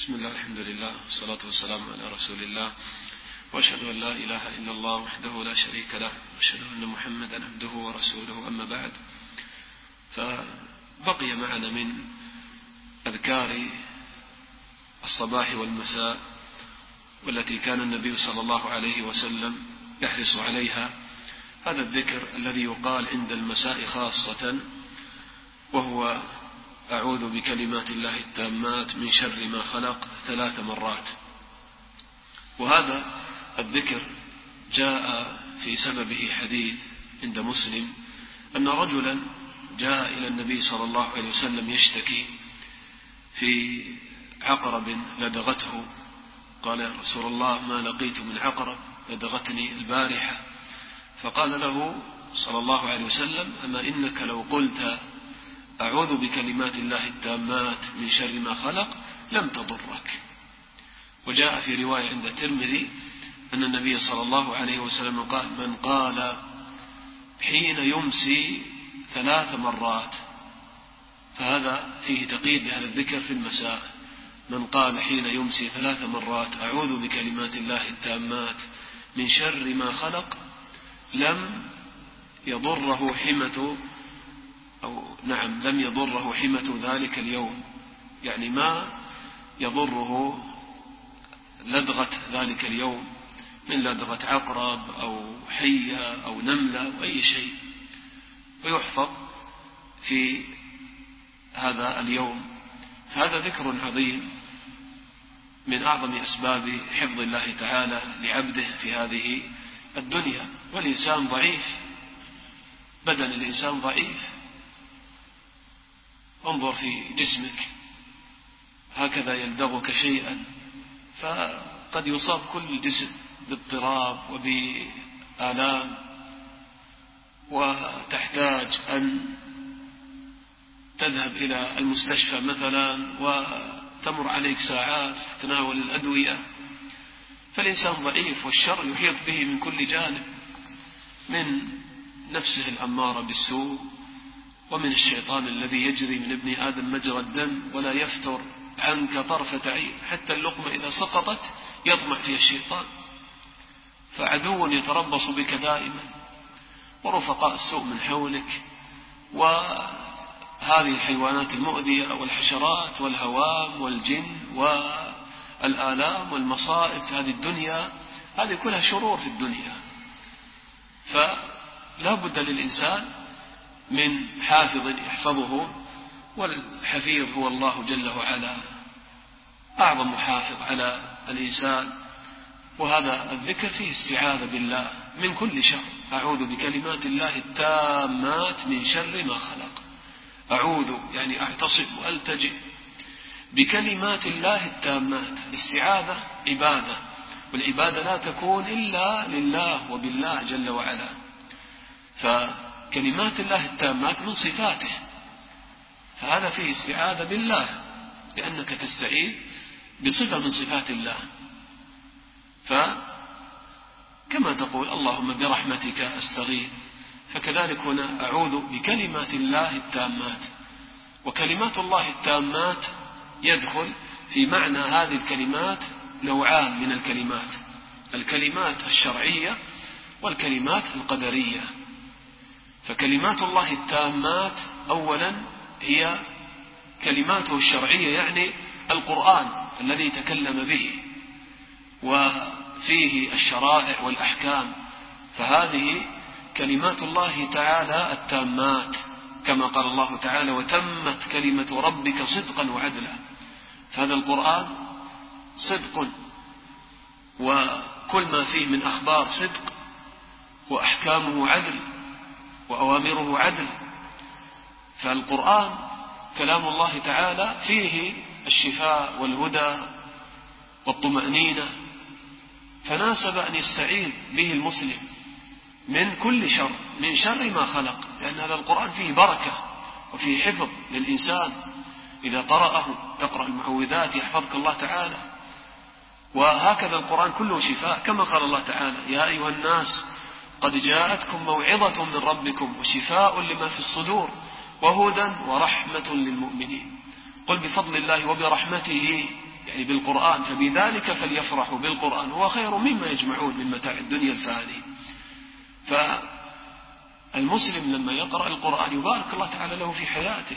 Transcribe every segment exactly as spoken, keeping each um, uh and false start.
بسم الله، الحمد لله، والصلاة والسلام على رسول الله، وأشهد أن لا إله إلا الله وحده لا شريك له، وأشهد أن محمدا عبده ورسوله. أما بعد، فبقي معنا من أذكار الصباح والمساء والتي كان النبي صلى الله عليه وسلم يحرص عليها هذا الذكر الذي يقال عند المساء خاصة، وهو أعوذ بكلمات الله التامات من شر ما خلق ثلاث مرات. وهذا الذكر جاء في سببه حديث عند مسلم أن رجلا جاء إلى النبي صلى الله عليه وسلم يشتكي في عقرب لدغته، قال: يا رسول الله، ما لقيت من عقرب، لدغتني البارحة. فقال له صلى الله عليه وسلم: أما إنك لو قلت أعوذ بكلمات الله التامات من شر ما خلق لم تضرك. وجاء في رواية عند الترمذي أن النبي صلى الله عليه وسلم قال: من قال حين يمسي ثلاث مرات، فهذا فيه تقييد لهذا الذكر في المساء. من قال حين يمسي ثلاث مرات أعوذ بكلمات الله التامات من شر ما خلق لم يضره حمة أو نعم لم يضره حمة ذلك اليوم، يعني ما يضره لدغة ذلك اليوم من لدغة عقرب أو حية أو نملة أو أي شيء، ويحفظ في هذا اليوم. فهذا ذكر عظيم من أعظم أسباب حفظ الله تعالى لعبده في هذه الدنيا. والإنسان ضعيف، بدن الإنسان ضعيف. انظر في جسمك، هكذا يلدغك شيئا فقد يصاب كل الجسم باضطراب وبآلام، وتحتاج أن تذهب إلى المستشفى مثلا وتمر عليك ساعات تتناول الأدوية. فالإنسان ضعيف، والشر يحيط به من كل جانب، من نفسه الأمارة بالسوء، ومن الشيطان الذي يجري من ابن آدم مجرى الدم ولا يفتر عنك طرفة عين، حتى اللقمة إذا سقطت يطمع فيها الشيطان. فعدو يتربص بك دائما، ورفقاء السوء من حولك، وهذه الحيوانات المؤذية والحشرات والهوام والجن والآلام والمصائب في هذه الدنيا، هذه كلها شرور في الدنيا. فلا بد للإنسان من حافظ يحفظه، والحفيظ هو الله جل وعلا، أعظم محافظ على الإنسان. وهذا الذكر فيه استعاذة بالله من كل شر. أعوذ بكلمات الله التامات من شر ما خلق. أعوذ يعني أعتصم وألتجئ بكلمات الله التامات. الاستعاذة عبادة، والعبادة لا تكون إلا لله وبالله جل وعلا. فكلمات الله التامات من صفاته، فهذا فيه استعاذة بالله، لأنك تستعيذ بصفة من صفات الله. فكما تقول اللهم برحمتك أستغيث، فكذلك هنا أعوذ بكلمات الله التامات. وكلمات الله التامات يدخل في معنى هذه الكلمات نوعان من الكلمات: الكلمات الشرعية والكلمات القدرية. فكلمات الله التامات أولا هي كلماته الشرعية، يعني القرآن الذي تكلم به وفيه الشرائع والأحكام، فهذه كلمات الله تعالى التامات، كما قال الله تعالى: وتمت كلمة ربك صدقا وعدلا. فهذا القرآن صدق، وكل ما فيه من أخبار صدق، وأحكامه عدل، وأوامره عدل. فالقرآن كلام الله تعالى فيه الشفاء والهدى والطمأنينة، فناسب أن يستعين به المسلم من كل شر، من شر ما خلق، لأن هذا القرآن فيه بركة وفيه حفظ للإنسان. إذا قرأه تقرأ المعوذات يحفظك الله تعالى. وهكذا القرآن كله شفاء، كما قال الله تعالى: يا أيها الناس قد جاءتكم موعظة من ربكم وشفاء لما في الصدور وهدى ورحمة للمؤمنين. قل بفضل الله وبرحمته يعني بالقرآن، فبذلك فليفرحوا بالقرآن هو خير مما يجمعون من متاع الدنيا الفاني. فالمسلم لما يقرأ القرآن يبارك الله تعالى له في حياته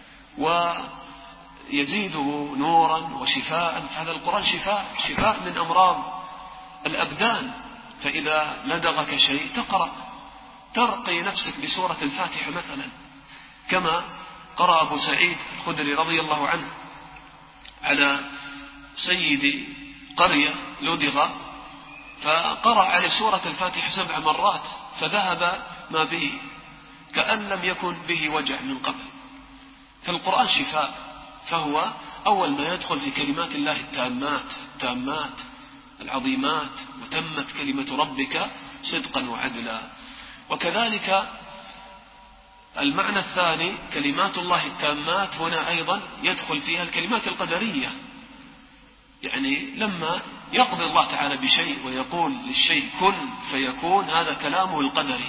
ويزيده نورا وشفاء. هذا القرآن شفاء شفاء من أمراض الأبدان. فإذا لدغك شيء تقرأ ترقي نفسك بسورة الفاتحة مثلا، كما قرأ أبو سعيد الخدري رضي الله عنه على سيد قرية لدغ، فقرأ عليه سورة الفاتحة سبع مرات فذهب ما به كأن لم يكن به وجع من قبل. فالقرآن شفاء، فهو أول ما يدخل في كلمات الله التامات التامات العظيمات، وتمت كلمة ربك صدقا وعدلا. وكذلك المعنى الثاني كلمات الله التامات هنا أيضا يدخل فيها الكلمات القدرية، يعني لما يقضي الله تعالى بشيء ويقول للشيء كن فيكون، هذا كلامه القدري.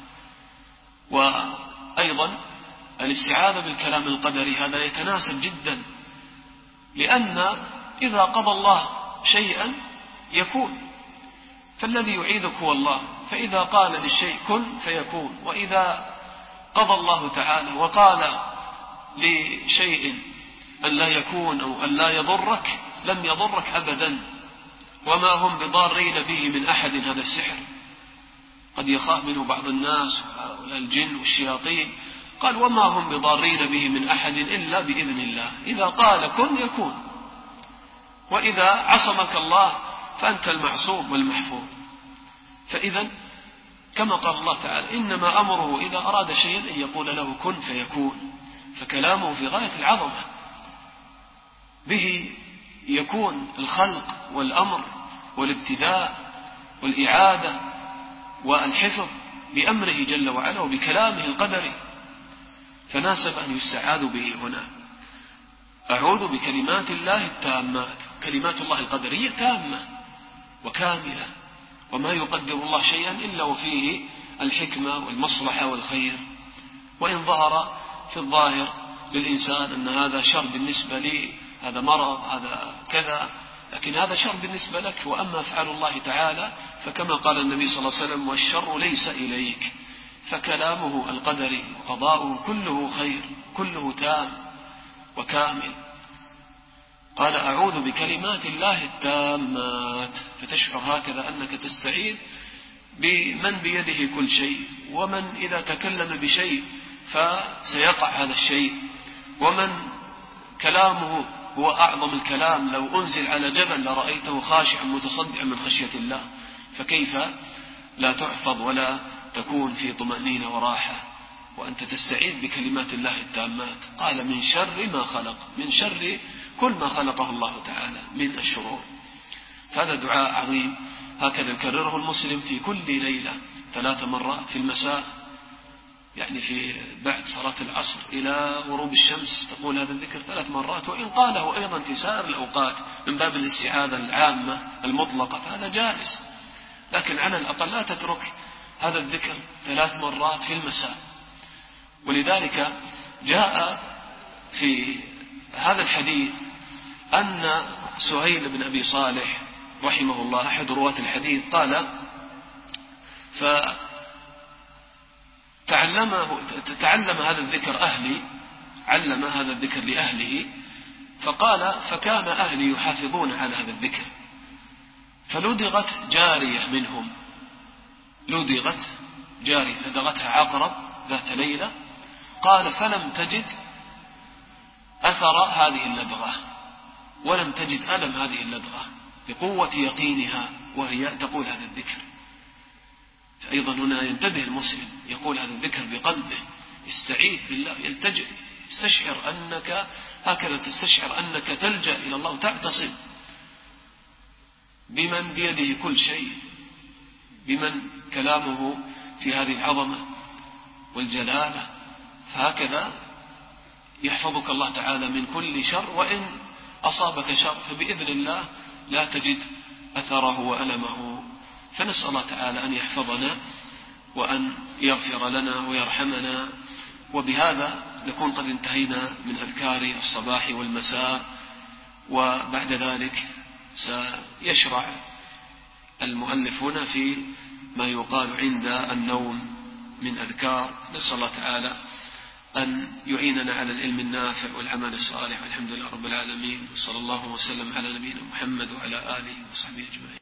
وأيضا الاستعاذة بالكلام القدري هذا يتناسب جدا، لأن إذا قضى الله شيئا يكون، فالذي يعيذك هو الله، فإذا قال للشيء كن فيكون. وإذا قضى الله تعالى وقال لشيء أن لا يكون أو أن لا يضرك لم يضرك أبدا. وما هم بضارين به من أحد، هذا السحر قد يخاف منه بعض الناس الجن والشياطين، قال وما هم بضارين به من أحد إلا بإذن الله. إذا قال كن يكون، وإذا عصمك الله فأنت المعصوم والمحفوظ. فإذا كما قال الله تعالى إنما أمره إذا أراد شيئا أن يقول له كن فيكون، فكلامه في غاية العظمة، به يكون الخلق والأمر والابتداء والإعادة والحفظ بأمره جل وعلا وبكلامه القدري، فناسب أن يستعاذ به هنا. أعوذ بكلمات الله التامات، كلمات الله القدرية تامة وكاملة، وما يقدر الله شيئا إلا وفيه الحكمة والمصلحة والخير. وإن ظهر في الظاهر للإنسان أن هذا شر بالنسبة لي، هذا مرض، هذا كذا، لكن هذا شر بالنسبة لك. وأما أفعال الله تعالى فكما قال النبي صلى الله عليه وسلم والشر ليس إليك، فكلامه القدري وقضاؤه كله خير كله تام وكامل. قال أعوذ بكلمات الله التامات، فتشعر هكذا أنك تستعيذ بمن بيده كل شيء، ومن إذا تكلم بشيء فسيقع هذا الشيء، ومن كلامه هو أعظم الكلام، لو أنزل على جبل لرأيته خاشعا متصدعا من خشية الله، فكيف لا تحفظ ولا تكون في طمأنينة وراحة وأنت تستعيذ بكلمات الله التامات. قال من شر ما خلق، من شر كل ما خلقه الله تعالى من الشرور. فهذا دعاء عظيم، هكذا يكرره المسلم في كل ليلة ثلاث مرات في المساء، يعني في بعد صلاة العصر إلى غروب الشمس تقول هذا الذكر ثلاث مرات. وإن قاله أيضا في سائر الأوقات من باب الاستعاذة العامة المطلقة فهذا جائز، لكن على الأقل لا تترك هذا الذكر ثلاث مرات في المساء. ولذلك جاء في هذا الحديث أن سهيل بن أبي صالح رحمه الله أحد رواة الحديث قال فتعلمه تعلم هذا الذكر أهلي، علم هذا الذكر لأهله، فقال فكان أهلي يحافظون على هذا الذكر، فلدغت جارية منهم، لدغت جارية لدغتها عقرب ذات ليلة، قال فلم تجد أثر هذه اللدغة ولم تجد ألم هذه اللدغة بقوة يقينها وهي تقول هذا الذكر. فأيضا هنا ينتبه المسلم يقول هذا الذكر بقلبه، يستعيذ بالله، يلتجئ، يستشعر أنك هكذا تستشعر أنك تلجأ إلى الله، تعتصم بمن بيده كل شيء، بمن كلامه في هذه العظمة والجلالة، فهكذا يحفظك الله تعالى من كل شر. وإن أصابك شر فبإذن الله لا تجد أثره وألمه. فنسأل الله تعالى أن يحفظنا وأن يغفر لنا ويرحمنا. وبهذا نكون قد انتهينا من أذكار الصباح والمساء، وبعد ذلك سيشرع المؤلف هنا في ما يقال عند النوم من أذكار. نسأل الله تعالى أن يعيننا على العلم النافع والعمل الصالح، والحمد لله رب العالمين، وصلى الله وسلم على نبينا محمد وعلى آله وصحبه أجمعين.